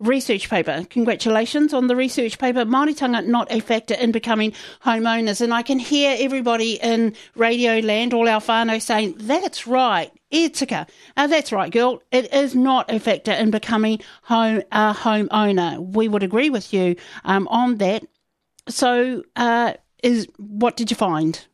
research paper. Congratulations on the research paper. Māoritanga not a factor in becoming homeowners. And I can hear everybody in Radio Land, all our whānau, saying, that's right, Etika. That's right, girl. It is not a factor in becoming a homeowner. We would agree with you on that. So what did you find?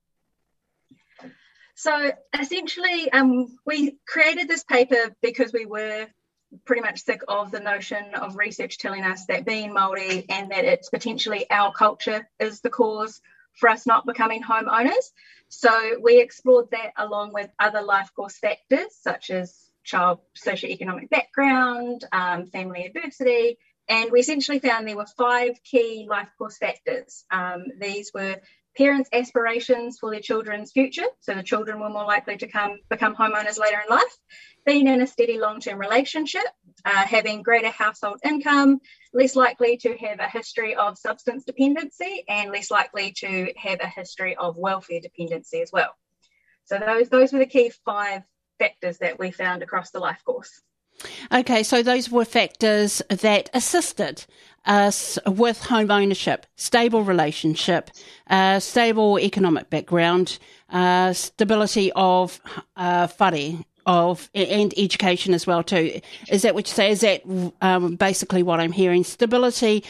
So essentially, we created this paper because we were pretty much sick of the notion of research telling us that being Māori and that it's potentially our culture is the cause for us not becoming homeowners. So we explored that along with other life course factors such as child socioeconomic background, family adversity, and we essentially found there were 5 key life course factors. These were parents' aspirations for their children's future, so the children were more likely to become homeowners later in life, being in a steady long-term relationship, having greater household income, less likely to have a history of substance dependency, and less likely to have a history of welfare dependency as well. So those were the key 5 factors that we found across the life course. Okay, so those were factors that assisted us with home ownership, stable relationship, stable economic background, stability of whare, and education as well too. Is that what you say? Is that basically what I'm hearing? Stability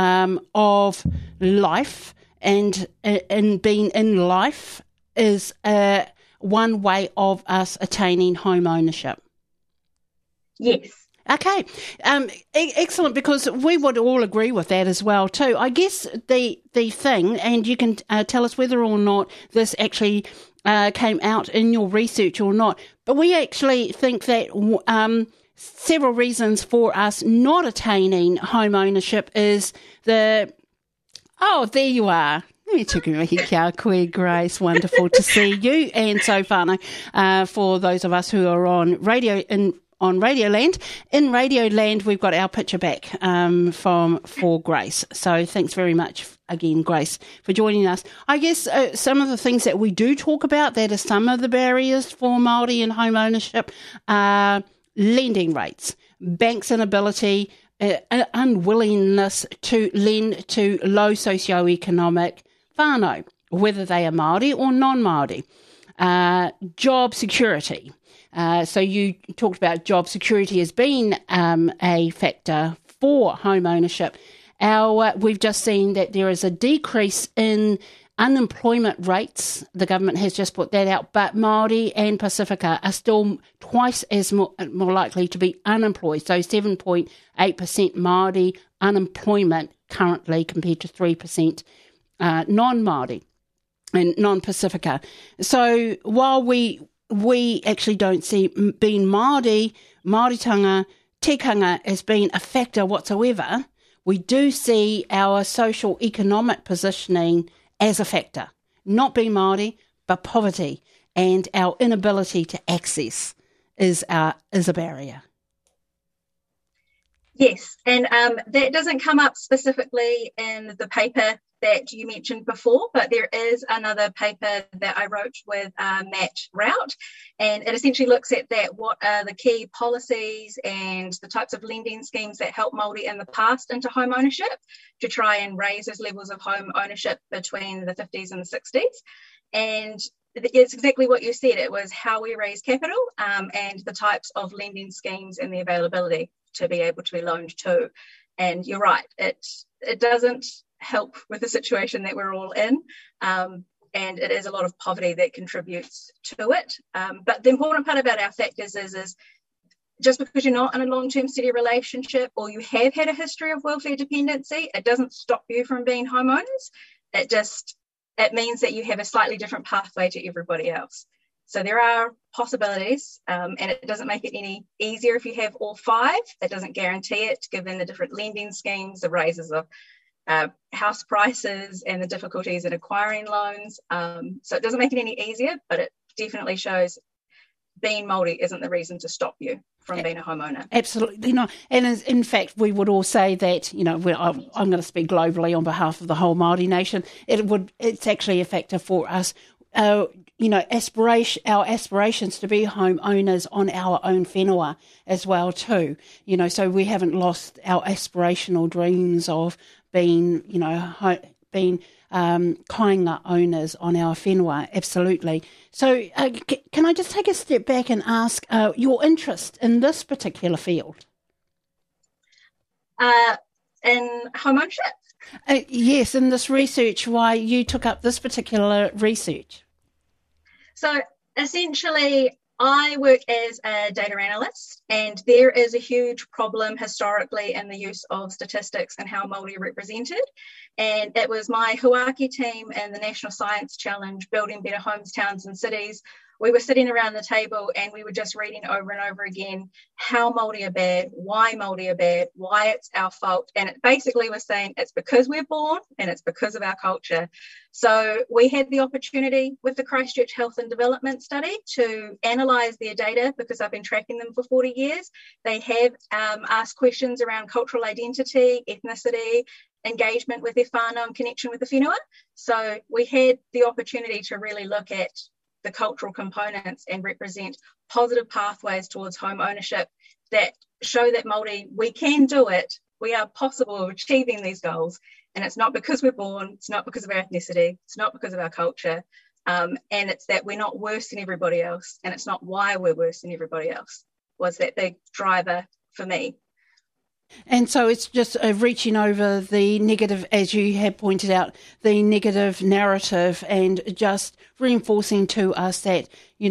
of life and being in life is one way of us attaining home ownership. Yes. Okay, excellent, because we would all agree with that as well too. I guess the thing, and you can tell us whether or not this actually came out in your research or not, but we actually think that several reasons for us not attaining home ownership is there you are. Grace, wonderful to see you, and so whānau, for those of us who are on Radio Land. In Radio Land, we've got our picture back for Grace. So thanks very much again, Grace, for joining us. I guess some of the things that we do talk about, that are some of the barriers for Māori in home ownership, are lending rates, banks' inability, unwillingness to lend to low socioeconomic whānau, whether they are Māori or non-Māori, job security. So you talked about job security as being a factor for home ownership. We've just seen that there is a decrease in unemployment rates. The government has just put that out, but Māori and Pasifika are still twice as more likely to be unemployed. So 7.8% Māori unemployment currently compared to 3% non-Māori and non-Pasifika. So while we actually don't see being Māoritanga, tikanga as being a factor whatsoever, we do see our social economic positioning as a factor. Not being Māori, but poverty and our inability to access is a barrier. Yes, and that doesn't come up specifically in the paper that you mentioned before, but there is another paper that I wrote with Matt Rout, and it essentially looks at that. What are the key policies and the types of lending schemes that help Māori in the past into home ownership to try and raise those levels of home ownership between the 50s and the 60s. And it's exactly what you said. It was how we raise capital and the types of lending schemes and the availability to be able to be loaned to. And you're right, it doesn't help with the situation that we're all in, and it is a lot of poverty that contributes to it. But the important part about our factors is just because you're not in a long-term steady relationship or you have had a history of welfare dependency, it doesn't stop you from being homeowners. It means that you have a slightly different pathway to everybody else. So there are possibilities, and it doesn't make it any easier if you have all 5. That doesn't guarantee it, given the different lending schemes, the raises of house prices and the difficulties in acquiring loans. So it doesn't make it any easier, but it definitely shows being Māori isn't the reason to stop you from being a homeowner. Absolutely not. And in fact, we would all say that, I'm going to speak globally on behalf of the whole Māori nation, it's actually a factor for us our aspirations to be homeowners on our own whenua as well too. So we haven't lost our aspirational dreams of being, kāinga owners on our whenua, absolutely. So can I just take a step back and ask your interest in this particular field? In home ownership? Yes, in this research, why you took up this particular research. So essentially, I work as a data analyst, and there is a huge problem historically in the use of statistics and how Māori are represented. And it was my Huaki team and the National Science Challenge, Building Better Homes, Towns and Cities. We were sitting around the table and we were just reading over and over again how Māori are bad, why it's our fault. And it basically was saying it's because we're born and it's because of our culture. So we had the opportunity with the Christchurch Health and Development Study to analyse their data, because I've been tracking them for 40 years. They have asked questions around cultural identity, ethnicity, engagement with their whānau and connection with the whenua. So we had the opportunity to really look at the cultural components and represent positive pathways towards home ownership that show that Māori, we can do it. We are possible of achieving these goals. And it's not because we're born, it's not because of our ethnicity, it's not because of our culture. And it's that we're not worse than everybody else. And it's not why we're worse than everybody else, was that big driver for me. And so it's just reaching over the negative, as you have pointed out, the negative narrative, and just reinforcing to us that,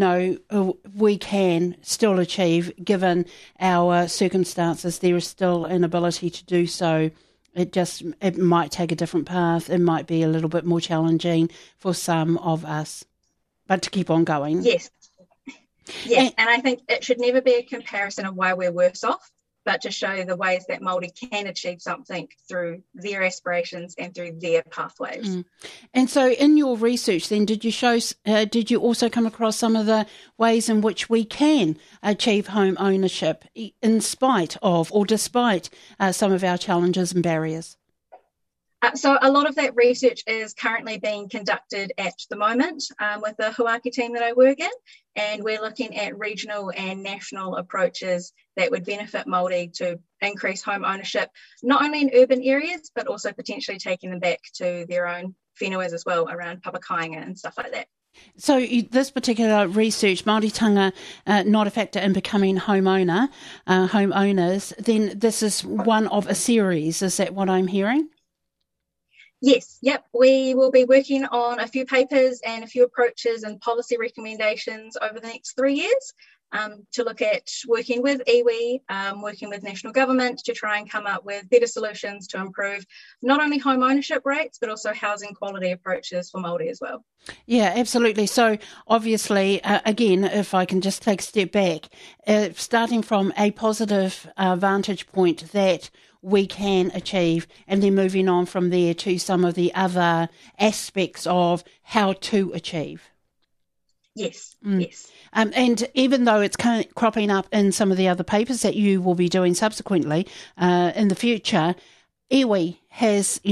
we can still achieve, given our circumstances. There is still an ability to do so. It might take a different path. It might be a little bit more challenging for some of us, but to keep on going. Yes. And I think it should never be a comparison of why we're worse off, but to show the ways that Māori can achieve something through their aspirations and through their pathways. Mm. And so in your research then, did you also come across some of the ways in which we can achieve home ownership in spite of or despite some of our challenges and barriers? So a lot of that research is currently being conducted at the moment with the Huaki team that I work in, and we're looking at regional and national approaches that would benefit Māori to increase home ownership, not only in urban areas, but also potentially taking them back to their own whenuas as well, around papakainga and stuff like that. So this particular research, Māoritanga not a factor in becoming homeowners, then this is one of a series, is that what I'm hearing? Yes, yep. We will be working on a few papers and a few approaches and policy recommendations over the next 3 years to look at working with iwi, working with national government to try and come up with better solutions to improve not only home ownership rates, but also housing quality approaches for Māori as well. Yeah, absolutely. So obviously, again, if I can just take a step back, starting from a positive vantage point that we can achieve, and then moving on from there to some of the other aspects of how to achieve. Yes, yes. And even though it's kind of cropping up in some of the other papers that you will be doing subsequently in the future, iwi has,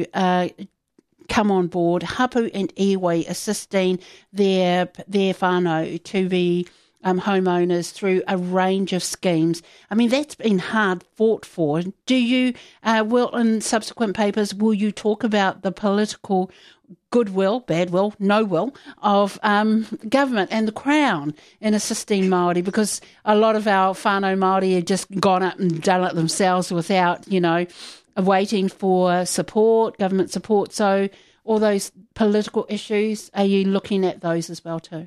come on board, hapu and iwi assisting their whānau to be homeowners through a range of schemes. I mean, that's been hard fought for. Do you, in subsequent papers, will you talk about the political goodwill, badwill, no will of government and the Crown in assisting Māori? Because a lot of our whānau Māori have just gone up and done it themselves without, waiting for support, government support. So all those political issues, are you looking at those as well too?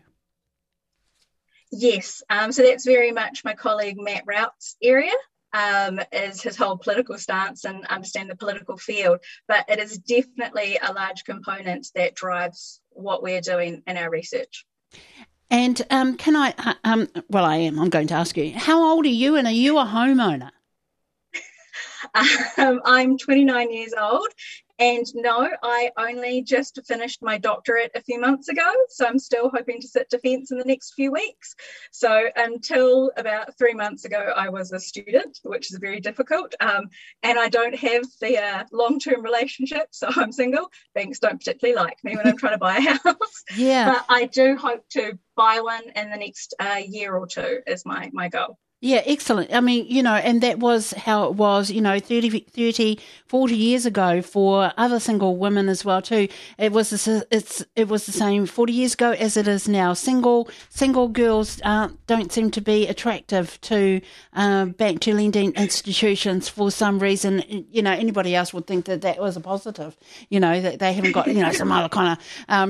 Yes, so that's very much my colleague Matt Rout's area, is his whole political stance and understand the political field, but it is definitely a large component that drives what we're doing in our research. And can I, I'm going to ask you, how old are you and are you a homeowner? I'm 29 years old And no, I only just finished my doctorate a few months ago, so I'm still hoping to sit defence in the next few weeks. So until about 3 months ago, I was a student, which is very difficult, and I don't have the long-term relationship, so I'm single. Banks don't particularly like me when I'm trying to buy a house. Yeah. But I do hope to buy one in the next year or two is my goal. Yeah, excellent. I mean, and that was how it was, 30, 40 years ago for other single women as well too. It was the same 40 years ago as it is now. Single girls don't seem to be attractive to bank to lending institutions for some reason. Anybody else would think that was a positive. That they haven't got some other kind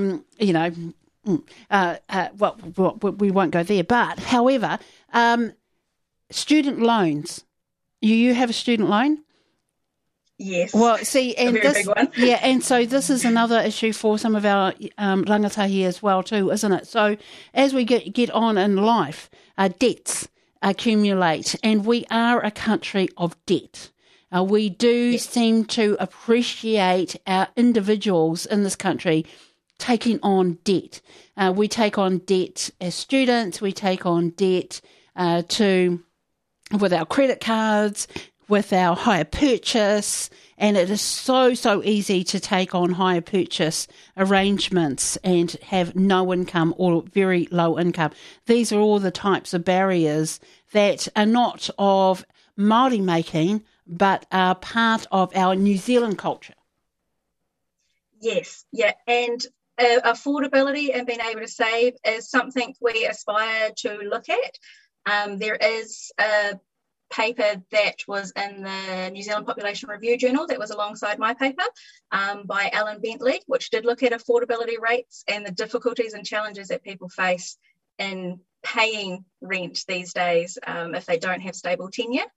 of we won't go there. But however. Student loans. You have a student loan? Yes. Well, see, and a very big one. Yeah, and so this is another issue for some of our rangatahi as well too, isn't it? So as we get on in life, debts accumulate, and we are a country of debt. We do seem to appreciate our individuals in this country taking on debt. We take on debt as students. We take on debt with our credit cards, with our hire purchase, and it is so easy to take on hire purchase arrangements and have no income or very low income. These are all the types of barriers that are not of Māori making, but are part of our New Zealand culture. Yes, yeah, and affordability and being able to save is something we aspire to look at. There is a paper that was in the New Zealand Population Review Journal that was alongside my paper by Alan Bentley, which did look at affordability rates and the difficulties and challenges that people face in paying rent these days if they don't have stable tenure.